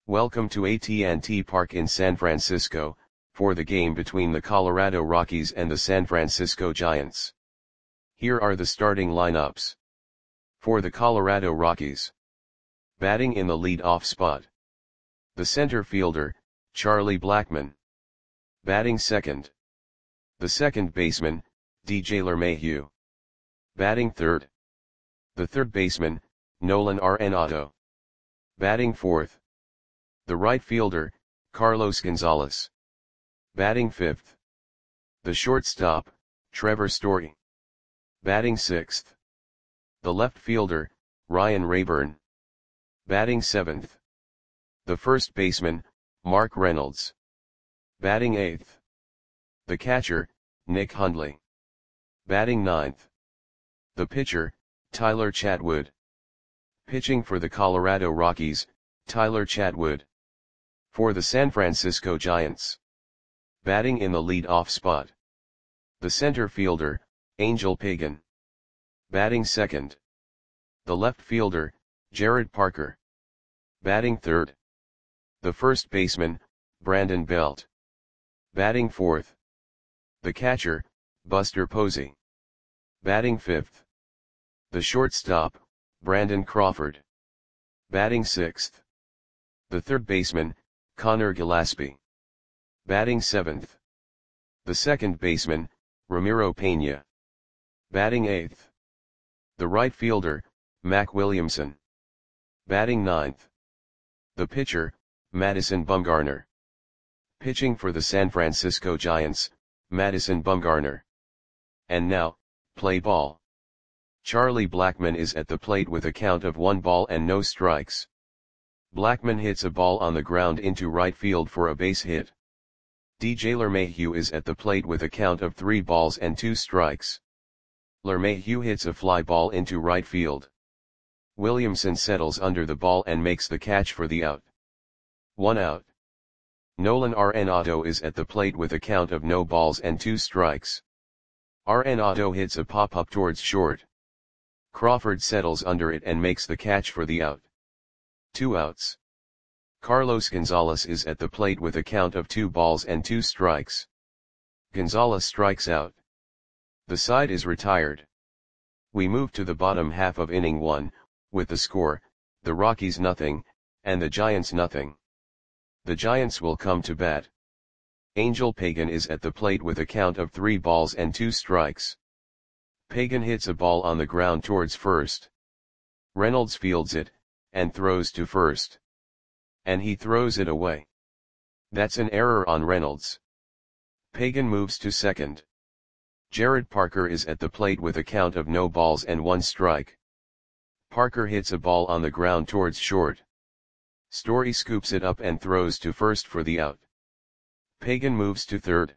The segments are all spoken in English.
Welcome to AT&T Park in San Francisco, for the game between the Colorado Rockies and the San Francisco Giants. Here are the starting lineups. For the Colorado Rockies. Batting in the lead-off spot. The center fielder, Charlie Blackmon. Batting second. The second baseman, DJ LeMahieu. Batting third. The third baseman, Nolan Arenado. Batting fourth. The right fielder, Carlos Gonzalez. Batting fifth. The shortstop, Trevor Story. Batting sixth. The left fielder, Ryan Raburn. Batting seventh. The first baseman, Mark Reynolds. Batting eighth. The catcher, Nick Hundley. Batting ninth. The pitcher, Tyler Chatwood. Pitching for the Colorado Rockies, Tyler Chatwood. For the San Francisco Giants. Batting in the lead-off spot. The center fielder, Angel Pagan. Batting second. The left fielder, Jared Parker. Batting third. The first baseman, Brandon Belt. Batting fourth. The catcher, Buster Posey. Batting fifth. The shortstop, Brandon Crawford. Batting sixth. The third baseman, Connor Gillaspie. Batting seventh. The second baseman, Ramiro Pena. Batting eighth. The right fielder, Mac Williamson. Batting ninth. The pitcher, Madison Bumgarner. Pitching for the San Francisco Giants, Madison Bumgarner. And now, play ball. Charlie Blackmon is at the plate with a count of 1 ball and no strikes. Blackmon hits a ball on the ground into right field for a base hit. DJ LeMahieu is at the plate with a count of 3 balls and 2 strikes. LeMahieu hits a fly ball into right field. Williamson settles under the ball and makes the catch for the out. 1 out. Nolan Arenado is at the plate with a count of no balls and 2 strikes. Arenado hits a pop-up towards short. Crawford settles under it and makes the catch for the out. 2 outs. Carlos Gonzalez is at the plate with a count of 2 balls and 2 strikes. Gonzalez strikes out. The side is retired. We move to the bottom half of inning 1, with the score, the Rockies nothing, and the Giants nothing. The Giants will come to bat. Angel Pagan is at the plate with a count of 3 balls and 2 strikes. Pagan hits a ball on the ground towards first. Reynolds fields it, and throws to first. And he throws it away. That's an error on Reynolds. Pagan moves to second. Jared Parker is at the plate with a count of no balls and 1 strike. Parker hits a ball on the ground towards short. Story scoops it up and throws to first for the out. Pagan moves to third.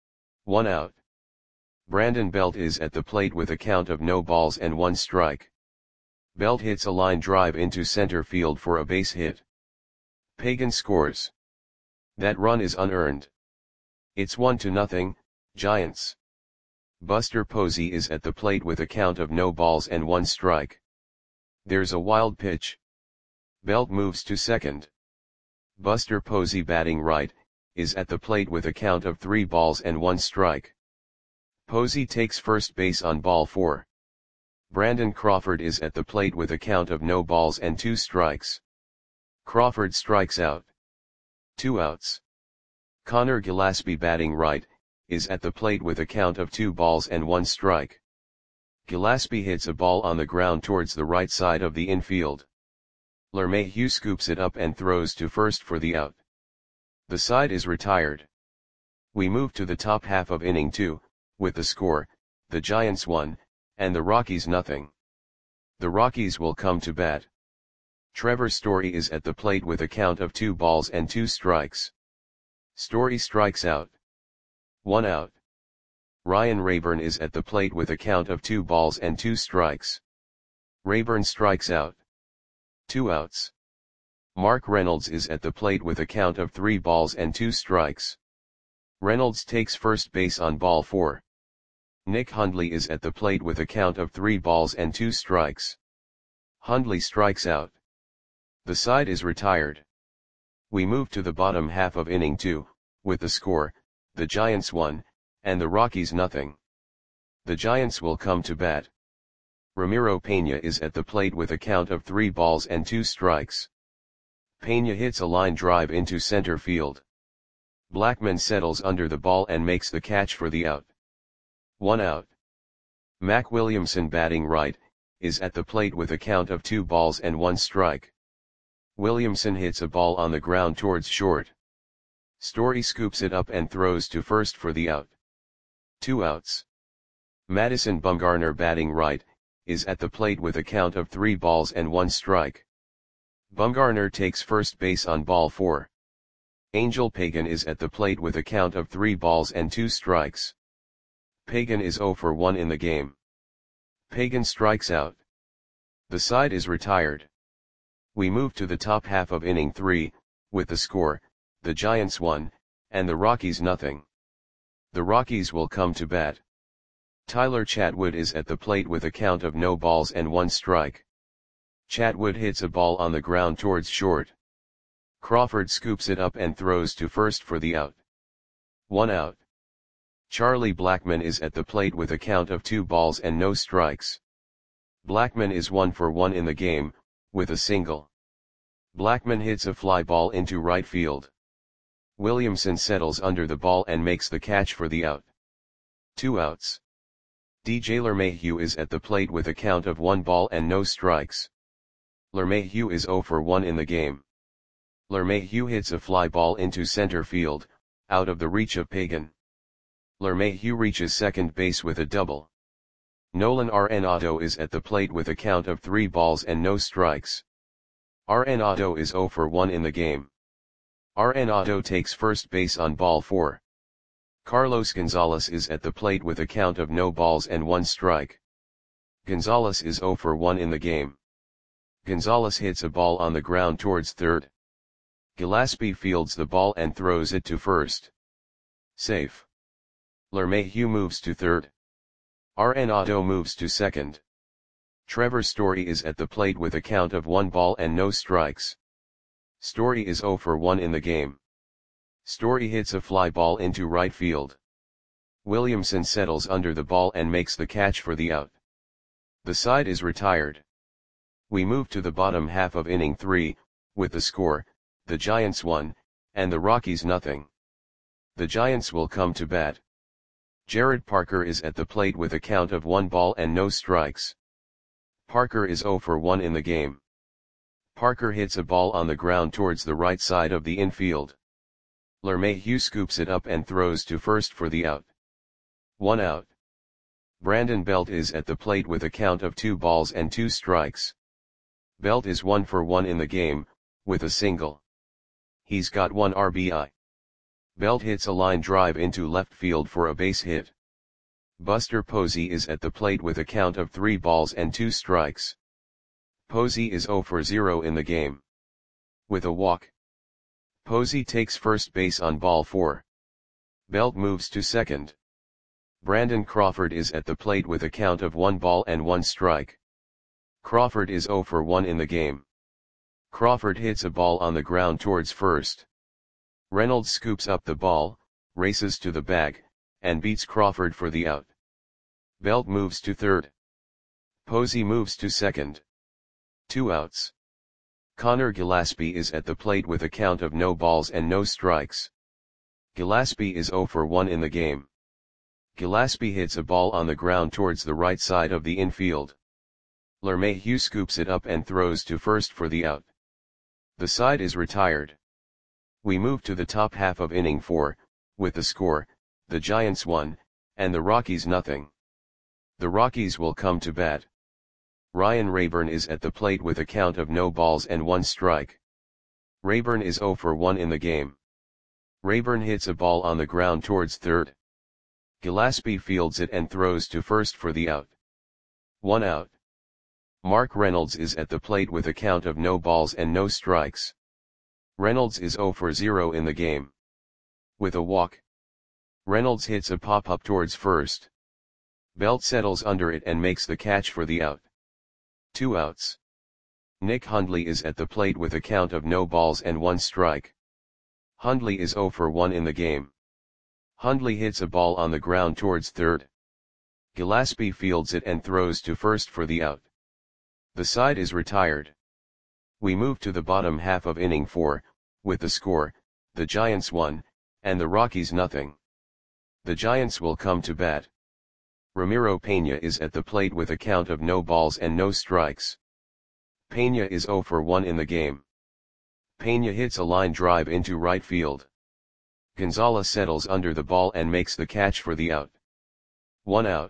1 out. Brandon Belt is at the plate with a count of no balls and 1 strike. Belt hits a line drive into center field for a base hit. Pagan scores. That run is unearned. It's 1-0, Giants. Buster Posey is at the plate with a count of no balls and 1 strike. There's a wild pitch. Belt moves to second. Buster Posey, batting right, is at the plate with a count of 3 balls and 1 strike. Posey takes first base on ball 4. Brandon Crawford is at the plate with a count of no balls and 2 strikes. Crawford strikes out. 2 outs. Connor Gillaspie, batting right, is at the plate with a count of 2 balls and 1 strike. Gillaspie hits a ball on the ground towards the right side of the infield. LeMahieu scoops it up and throws to first for the out. The side is retired. We move to the top half of inning 2, with the score, the Giants 1, and the Rockies nothing. The Rockies will come to bat. Trevor Story is at the plate with a count of 2 balls and 2 strikes. Story strikes out. 1 out. Ryan Raburn is at the plate with a count of 2 balls and 2 strikes. Raburn strikes out. 2 outs. Mark Reynolds is at the plate with a count of 3 balls and 2 strikes. Reynolds takes first base on ball 4. Nick Hundley is at the plate with a count of 3 balls and 2 strikes. Hundley strikes out. The side is retired. We move to the bottom half of inning 2, with the score, the Giants 1, and the Rockies nothing. The Giants will come to bat. Ramiro Peña is at the plate with a count of 3 balls and 2 strikes. Peña hits a line drive into center field. Blackmon settles under the ball and makes the catch for the out. 1 out. Mac Williamson, batting right, is at the plate with a count of 2 balls and 1 strike. Williamson hits a ball on the ground towards short. Story scoops it up and throws to first for the out. 2 outs. Madison Bumgarner, batting right, is at the plate with a count of 3 balls and 1 strike. Bumgarner takes first base on ball 4. Angel Pagan is at the plate with a count of 3 balls and 2 strikes. Pagan is 0 for 1 in the game. Pagan strikes out. The side is retired. We move to the top half of inning 3, with the score, the Giants 1, and the Rockies nothing. The Rockies will come to bat. Tyler Chatwood is at the plate with a count of no balls and 1 strike. Chatwood hits a ball on the ground towards short. Crawford scoops it up and throws to first for the out. 1 out. Charlie Blackmon is at the plate with a count of 2 balls and no strikes. Blackmon is 1 for 1 in the game, with a single. Blackmon hits a fly ball into right field. Williamson settles under the ball and makes the catch for the out. 2 outs. DJ LeMahieu is at the plate with a count of 1 ball and no strikes. LeMahieu is 0 for 1 in the game. LeMahieu hits a fly ball into center field, out of the reach of Pagan. LeMahieu reaches second base with a double. Nolan Arenado is at the plate with a count of 3 balls and no strikes. Arenado is 0 for 1 in the game. Arenado takes first base on ball 4. Carlos Gonzalez is at the plate with a count of no balls and 1 strike. Gonzalez is 0 for 1 in the game. Gonzalez hits a ball on the ground towards third. Gillespie fields the ball and throws it to first. Safe. LeMahieu moves to third. Arenado moves to second. Trevor Story is at the plate with a count of 1 ball and no strikes. Story is 0 for 1 in the game. Story hits a fly ball into right field. Williamson settles under the ball and makes the catch for the out. The side is retired. We move to the bottom half of inning 3, with the score, the Giants 1, and the Rockies nothing. The Giants will come to bat. Jared Parker is at the plate with a count of 1 ball and no strikes. Parker is 0 for 1 in the game. Parker hits a ball on the ground towards the right side of the infield. LeMahieu scoops it up and throws to first for the out. 1 out. Brandon Belt is at the plate with a count of 2 balls and 2 strikes. Belt is 1 for 1 in the game, with a single. He's got 1 RBI. Belt hits a line drive into left field for a base hit. Buster Posey is at the plate with a count of 3 balls and 2 strikes. Posey is 0 for 0 in the game. With a walk. Posey takes first base on ball 4. Belt moves to second. Brandon Crawford is at the plate with a count of 1 ball and 1 strike. Crawford is 0 for 1 in the game. Crawford hits a ball on the ground towards first. Reynolds scoops up the ball, races to the bag, and beats Crawford for the out. Belt moves to third. Posey moves to second. 2 outs. Connor Gillespie is at the plate with a count of no balls and no strikes. Gillespie is 0 for 1 in the game. Gillespie hits a ball on the ground towards the right side of the infield. LeMahieu scoops it up and throws to first for the out. The side is retired. We move to the top half of inning 4, with the score, the Giants 1, and the Rockies nothing. The Rockies will come to bat. Ryan Rayburn is at the plate with a count of no balls and 1 strike. Rayburn is 0 for 1 in the game. Rayburn hits a ball on the ground towards third. Gillespie fields it and throws to first for the out. 1 out. Mark Reynolds is at the plate with a count of no balls and no strikes. Reynolds is 0 for 0 in the game. With a walk. Reynolds hits a pop-up towards first. Belt settles under it and makes the catch for the out. 2 outs. Nick Hundley is at the plate with a count of no balls and 1 strike. Hundley is 0 for 1 in the game. Hundley hits a ball on the ground towards third. Gillespie fields it and throws to first for the out. The side is retired. We move to the bottom half of inning 4, with the score, the Giants 1, and the Rockies nothing. The Giants will come to bat. Ramiro Pena is at the plate with a count of no balls and no strikes. Pena is 0 for 1 in the game. Pena hits a line drive into right field. Gonzalez settles under the ball and makes the catch for the out. 1 out.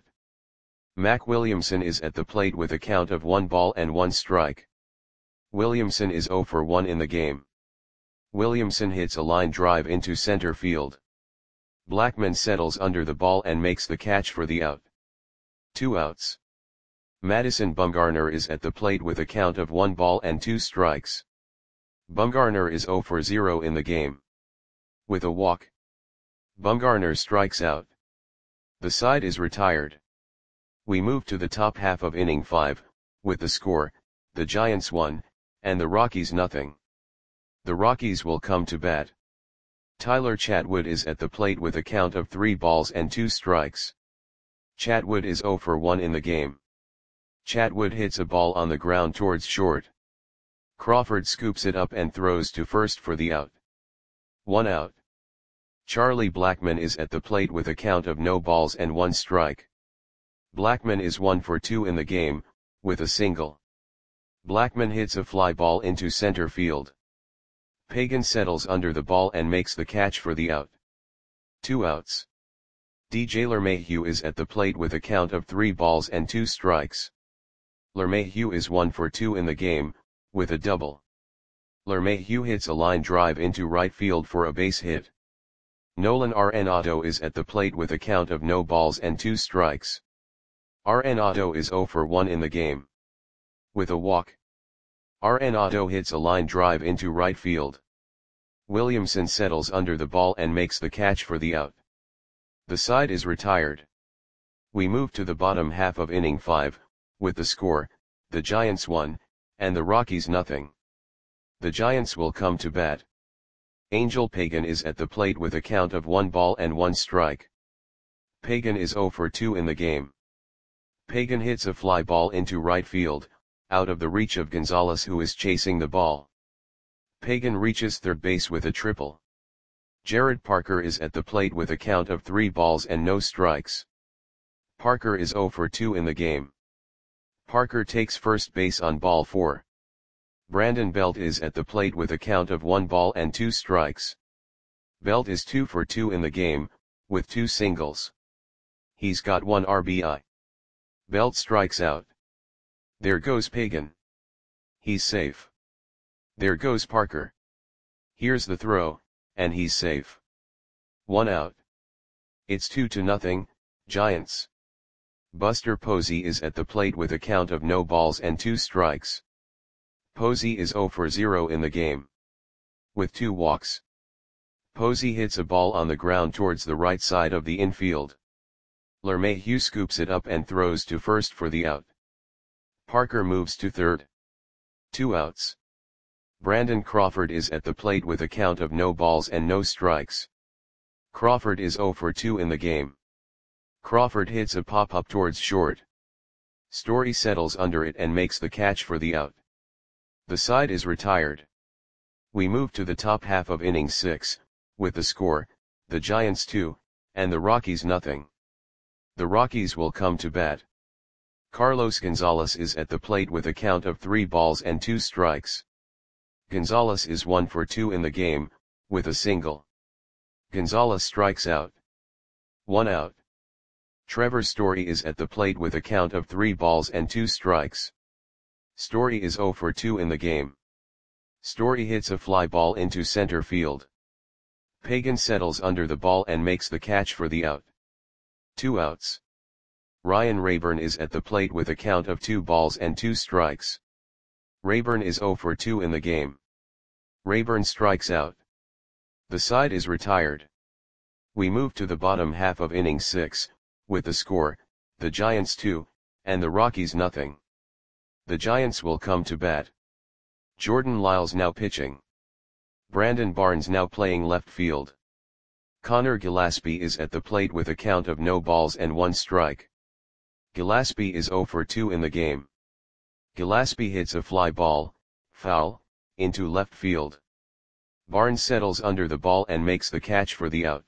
Mac Williamson is at the plate with a count of 1 ball and 1 strike. Williamson is 0 for 1 in the game. Williamson hits a line drive into center field. Blackman settles under the ball and makes the catch for the out. 2 outs. Madison Bumgarner is at the plate with a count of 1 ball and 2 strikes. Bumgarner is 0 for 0 in the game. With a walk, Bumgarner strikes out. The side is retired. We move to the top half of inning 5, with the score, the Giants 1, and the Rockies nothing. The Rockies will come to bat. Tyler Chatwood is at the plate with a count of 3 balls and 2 strikes. Chatwood is 0 for 1 in the game. Chatwood hits a ball on the ground towards short. Crawford scoops it up and throws to first for the out. 1 out. Charlie Blackmon is at the plate with a count of no balls and 1 strike. Blackmon is 1 for 2 in the game, with a single. Blackmon hits a fly ball into center field. Pagan settles under the ball and makes the catch for the out. 2 outs. DJ LeMahieu is at the plate with a count of 3 balls and 2 strikes. LeMahieu is 1 for 2 in the game, with a double. LeMahieu hits a line drive into right field for a base hit. Nolan Arenado is at the plate with a count of no balls and 2 strikes. Arenado is 0 for 1 in the game. With a walk, Arenado hits a line drive into right field. Williamson settles under the ball and makes the catch for the out. The side is retired. We move to the bottom half of inning 5, with the score, the Giants 1, and the Rockies nothing. The Giants will come to bat. Angel Pagan is at the plate with a count of 1 ball and 1 strike. Pagan is 0 for 2 in the game. Pagan hits a fly ball into right field, out of the reach of Gonzalez who is chasing the ball. Pagan reaches third base with a triple. Jared Parker is at the plate with a count of 3 balls and no strikes. Parker is 0 for 2 in the game. Parker takes first base on ball 4. Brandon Belt is at the plate with a count of 1 ball and 2 strikes. Belt is 2 for 2 in the game, with 2 singles. He's got 1 RBI. Belt strikes out. There goes Pagan. He's safe. There goes Parker. Here's the throw, and he's safe. 1 out. It's 2-0, Giants. Buster Posey is at the plate with a count of no balls and 2 strikes. Posey is 0 for 0 in the game. With 2 walks. Posey hits a ball on the ground towards the right side of the infield. LeMahieu scoops it up and throws to first for the out. Parker moves to third. 2 outs. Brandon Crawford is at the plate with a count of no balls and no strikes. Crawford is 0 for 2 in the game. Crawford hits a pop-up towards short. Story settles under it and makes the catch for the out. The side is retired. We move to the top half of inning 6, with the score, the Giants 2, and the Rockies nothing. The Rockies will come to bat. Carlos Gonzalez is at the plate with a count of 3 balls and 2 strikes. Gonzalez is 1 for 2 in the game, with a single. Gonzalez strikes out. 1 out. Trevor Story is at the plate with a count of 3 balls and 2 strikes. Story is 0 for 2 in the game. Story hits a fly ball into center field. Pagan settles under the ball and makes the catch for the out. 2 outs. Ryan Rayburn is at the plate with a count of 2 balls and 2 strikes. Rayburn is 0 for 2 in the game. Rayburn strikes out. The side is retired. We move to the bottom half of inning 6, with the score, the Giants 2, and the Rockies nothing. The Giants will come to bat. Jordan Lyles now pitching. Brandon Barnes now playing left field. Connor Gillaspie is at the plate with a count of no balls and 1 strike. Gillaspie is 0 for 2 in the game. Gillaspie hits a fly ball, foul, into left field. Barnes settles under the ball and makes the catch for the out.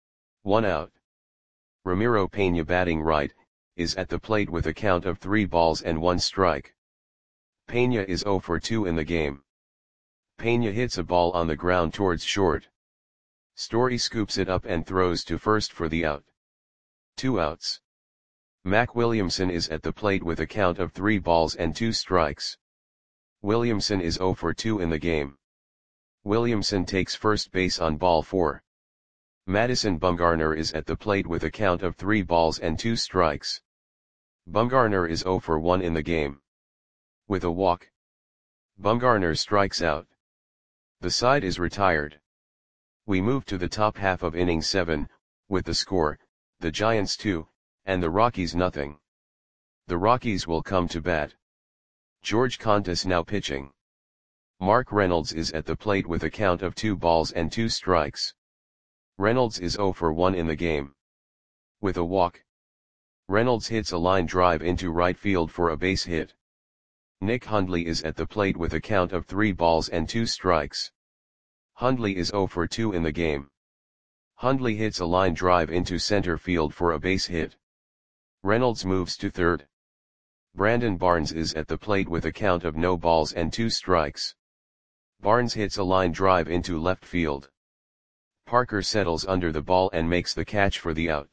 1 out. Ramiro Pena batting right, is at the plate with a count of 3 balls and 1 strike. Pena is 0 for 2 in the game. Pena hits a ball on the ground towards short. Story scoops it up and throws to first for the out. 2 outs. Mac Williamson is at the plate with a count of 3 balls and 2 strikes. Williamson is 0 for 2 in the game. Williamson takes first base on ball 4. Madison Bumgarner is at the plate with a count of 3 balls and 2 strikes. Bumgarner is 0 for 1 in the game. With a walk, Bumgarner strikes out. The side is retired. We move to the top half of inning 7, with the score, the Giants 2, and the Rockies nothing. The Rockies will come to bat. George Contis now pitching. Mark Reynolds is at the plate with a count of 2 balls and 2 strikes. Reynolds is 0 for 1 in the game. With a walk, Reynolds hits a line drive into right field for a base hit. Nick Hundley is at the plate with a count of 3 balls and 2 strikes. Hundley is 0 for 2 in the game. Hundley hits a line drive into center field for a base hit. Reynolds moves to third. Brandon Barnes is at the plate with a count of no balls and 2 strikes. Barnes hits a line drive into left field. Parker settles under the ball and makes the catch for the out.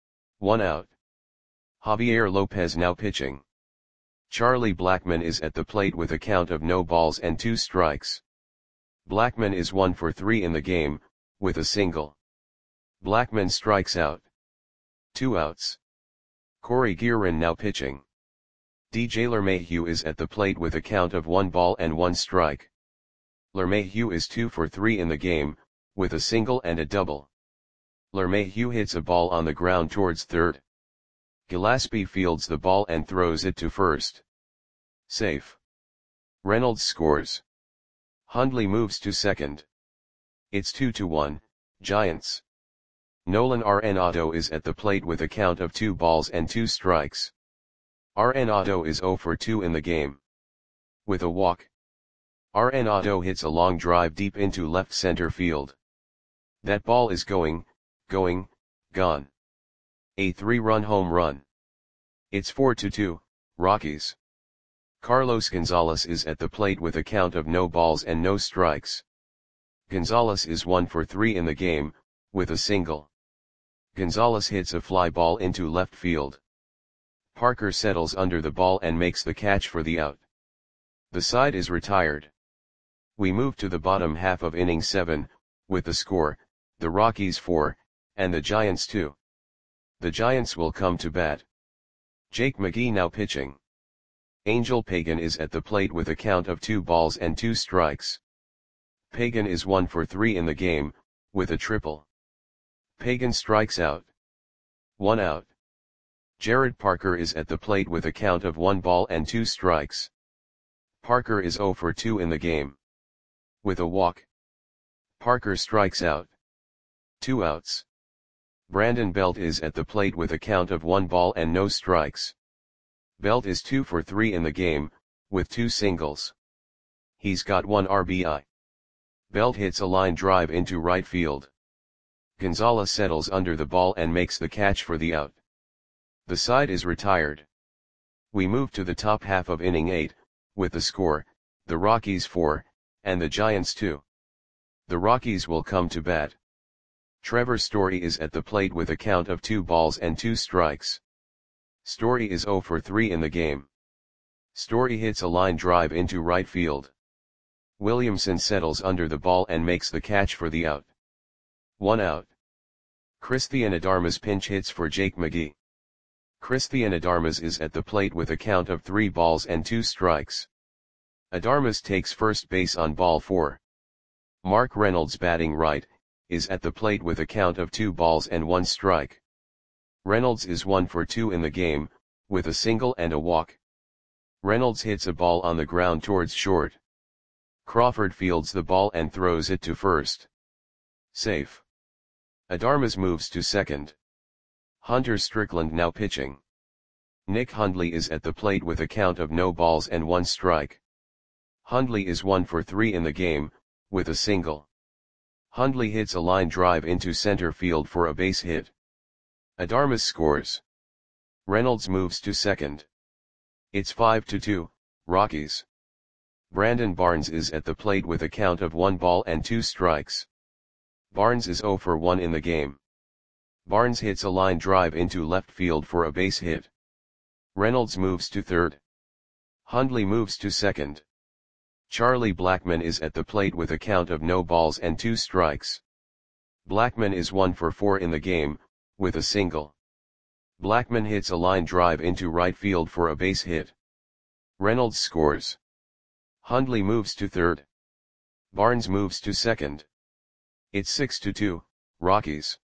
1 out. Javier Lopez now pitching. Charlie Blackmon is at the plate with a count of no balls and 2 strikes. Blackmon is 1 for 3 in the game, with a single. Blackmon strikes out. 2 outs. Corey Guerin now pitching. DJ LeMahieu is at the plate with a count of 1 ball and 1 strike. LeMahieu is 2 for 3 in the game, with a single and a double. LeMahieu hits a ball on the ground towards third. Gillaspie fields the ball and throws it to first. Safe. Reynolds scores. Hundley moves to second. It's 2-1, Giants. Nolan Arenado is at the plate with a count of 2 balls and 2 strikes. Arenado is 0 for 2 in the game. With a walk, Arenado hits a long drive deep into left center field. That ball is gone. A 3-run home run. It's 4-2, Rockies. Carlos Gonzalez is at the plate with a count of no balls and no strikes. Gonzalez is 1 for 3 in the game, with a single. Gonzalez hits a fly ball into left field. Parker settles under the ball and makes the catch for the out. The side is retired. We move to the bottom half of inning 7, with the score, the Rockies 4, and the Giants 2. The Giants will come to bat. Jake McGee now pitching. Angel Pagan is at the plate with a count of 2 balls and 2 strikes. Pagan is 1 for 3 in the game, with a triple. Pagan strikes out. 1 out. Jared Parker is at the plate with a count of 1 ball and 2 strikes. Parker is 0 for 2 in the game. With a walk, Parker strikes out. 2 outs. Brandon Belt is at the plate with a count of 1 ball and no strikes. Belt is 2 for 3 in the game, with 2 singles. He's got 1 RBI. Belt hits a line drive into right field. Gonzalez settles under the ball and makes the catch for the out. The side is retired. We move to the top half of inning 8, with the score, the Rockies 4, and the Giants 2. The Rockies will come to bat. Trevor Story is at the plate with a count of 2 balls and 2 strikes. Story is 0 for 3 in the game. Story hits a line drive into right field. Williamson settles under the ball and makes the catch for the out. 1 out. Christian Adames pinch hits for Jake McGee. Christian Adames is at the plate with a count of 3 balls and 2 strikes. Adames takes first base on ball 4. Mark Reynolds batting right, is at the plate with a count of 2 balls and 1 strike. Reynolds is 1 for 2 in the game, with a single and a walk. Reynolds hits a ball on the ground towards short. Crawford fields the ball and throws it to first. Safe. Adarmas moves to second. Hunter Strickland now pitching. Nick Hundley is at the plate with a count of no balls and 1 strike. Hundley is 1 for 3 in the game, with a single. Hundley hits a line drive into center field for a base hit. Adarmas scores. Reynolds moves to second. It's 5-2, Rockies. Brandon Barnes is at the plate with a count of 1 ball and 2 strikes. Barnes is 0 for 1 in the game. Barnes hits a line drive into left field for a base hit. Reynolds moves to third. Hundley moves to second. Charlie Blackmon is at the plate with a count of no balls and 2 strikes. Blackmon is 1 for 4 in the game, with a single. Blackmon hits a line drive into right field for a base hit. Reynolds scores. Hundley moves to third. Barnes moves to second. It's 6-2, Rockies.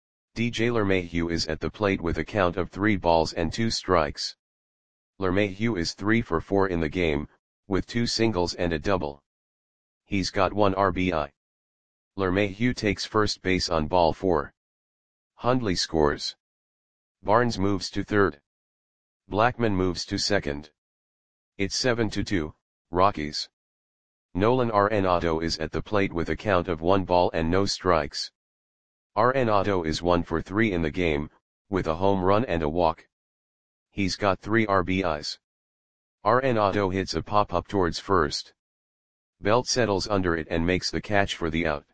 DJ LeMahieu is at the plate with a count of 3 balls and 2 strikes. LeMahieu is 3 for 4 in the game, with 2 singles and a double. He's got 1 RBI. LeMahieu takes first base on ball 4. Hundley scores. Barnes moves to third. Blackmon moves to second. It's 7-2, Rockies. Nolan Arenado is at the plate with a count of 1 ball and no strikes. Arenado is 1 for 3 in the game, with a home run and a walk. He's got 3 RBIs. Arenado hits a pop-up towards first. Belt settles under it and makes the catch for the out.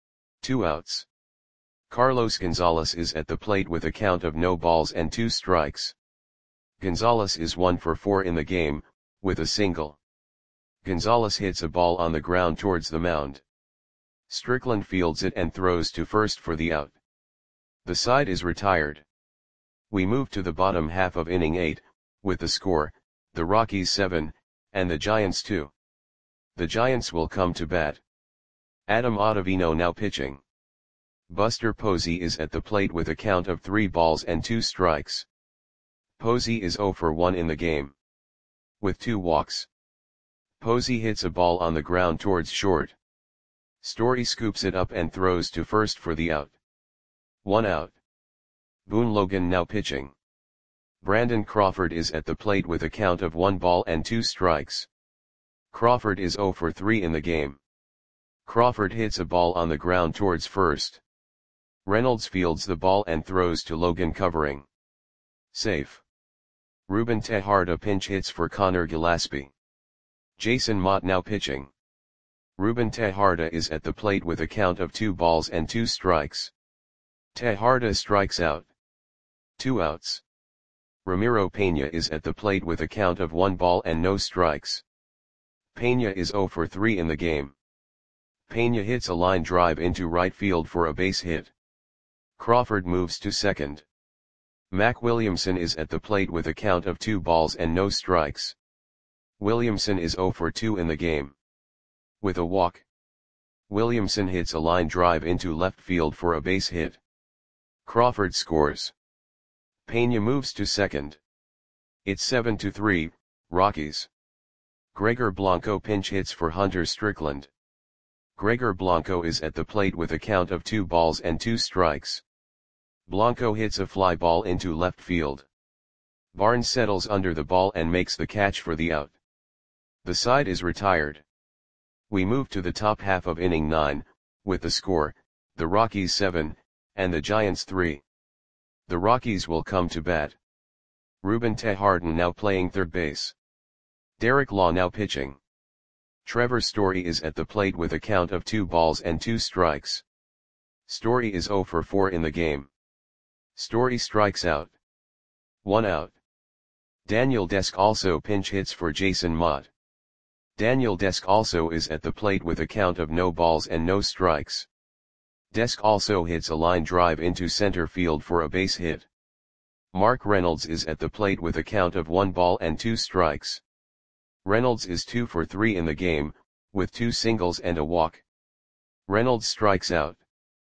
2 outs. Carlos Gonzalez is at the plate with a count of no balls and 2 strikes. Gonzalez is 1 for 4 in the game, with a single. Gonzalez hits a ball on the ground towards the mound. Strickland fields it and throws to first for the out. The side is retired. We move to the bottom half of inning 8, with the score, the Rockies 7, and the Giants 2. The Giants will come to bat. Adam Ottavino now pitching. Buster Posey is at the plate with a count of 3 balls and 2 strikes. Posey is 0 for 1 in the game. With 2 walks. Posey hits a ball on the ground towards short. Story scoops it up and throws to first for the out. 1 out. Boone Logan now pitching. Brandon Crawford is at the plate with a count of 1 ball and 2 strikes. Crawford is 0 for 3 in the game. Crawford hits a ball on the ground towards first. Reynolds fields the ball and throws to Logan covering. Safe. Ruben Tejada pinch hits for Connor Gillaspie. Jason Mott now pitching. Ruben Tejada is at the plate with a count of 2 balls and 2 strikes. Tejada strikes out. 2 outs. Ramiro Pena is at the plate with a count of 1 ball and no strikes. Pena is 0 for 3 in the game. Pena hits a line drive into right field for a base hit. Crawford moves to second. Mac Williamson is at the plate with a count of 2 balls and no strikes. Williamson is 0 for 2 in the game. With a walk. Williamson hits a line drive into left field for a base hit. Crawford scores. Pena moves to second. It's 7-3, Rockies. Gregor Blanco pinch hits for Hunter Strickland. Gregor Blanco is at the plate with a count of 2 balls and 2 strikes. Blanco hits a fly ball into left field. Barnes settles under the ball and makes the catch for the out. The side is retired. We move to the top half of inning 9, with the score, the Rockies 7, and the Giants 3. The Rockies will come to bat. Ruben Tejada now playing third base. Derek Law now pitching. Trevor Story is at the plate with a count of 2 balls and 2 strikes. Story is 0 for 4 in the game. Story strikes out. 1 out. Daniel Desk also pinch hits for Jason Mott. Daniel Desk also is at the plate with a count of no balls and no strikes. Desk also hits a line drive into center field for a base hit. Mark Reynolds is at the plate with a count of 1 ball and 2 strikes. Reynolds is 2 for 3 in the game, with 2 singles and a walk. Reynolds strikes out.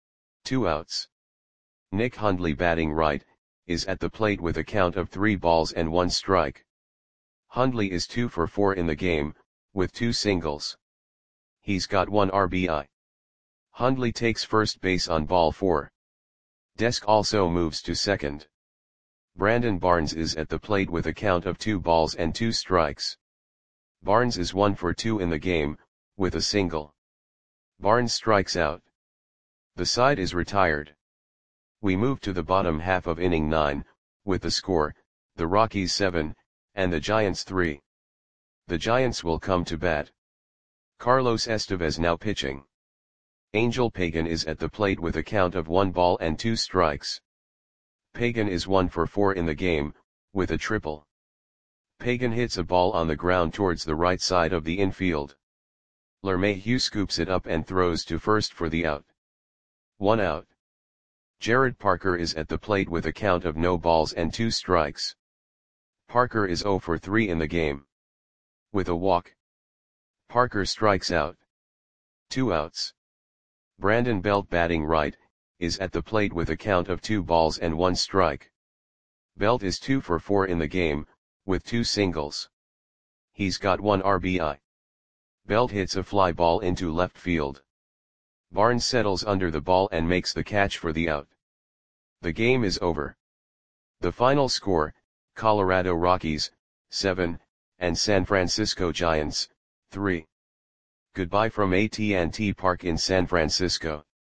2 outs. Nick Hundley batting right, is at the plate with a count of 3 balls and 1 strike. Hundley is 2 for 4 in the game, with 2 singles. He's got 1 RBI. Hundley takes first base on ball 4. Desk also moves to second. Brandon Barnes is at the plate with a count of 2 balls and 2 strikes. Barnes is 1 for 2 in the game, with a single. Barnes strikes out. The side is retired. We move to the bottom half of inning 9, with the score, the Rockies 7, and the Giants 3. The Giants will come to bat. Carlos Estevez now pitching. Angel Pagan is at the plate with a count of 1 ball and 2 strikes. Pagan is 1 for 4 in the game, with a triple. Pagan hits a ball on the ground towards the right side of the infield. LeMahieu scoops it up and throws to first for the out. 1 out. Jared Parker is at the plate with a count of no balls and 2 strikes. Parker is 0 for 3 in the game. With a walk. Parker strikes out. 2 outs. Brandon Belt, batting right, is at the plate with a count of 2 balls and 1 strike. Belt is 2 for 4 in the game, with 2 singles. He's got 1 RBI. Belt hits a fly ball into left field. Barnes settles under the ball and makes the catch for the out. The game is over. The final score, Colorado Rockies, 7, and San Francisco Giants, 3. Goodbye from AT&T Park in San Francisco.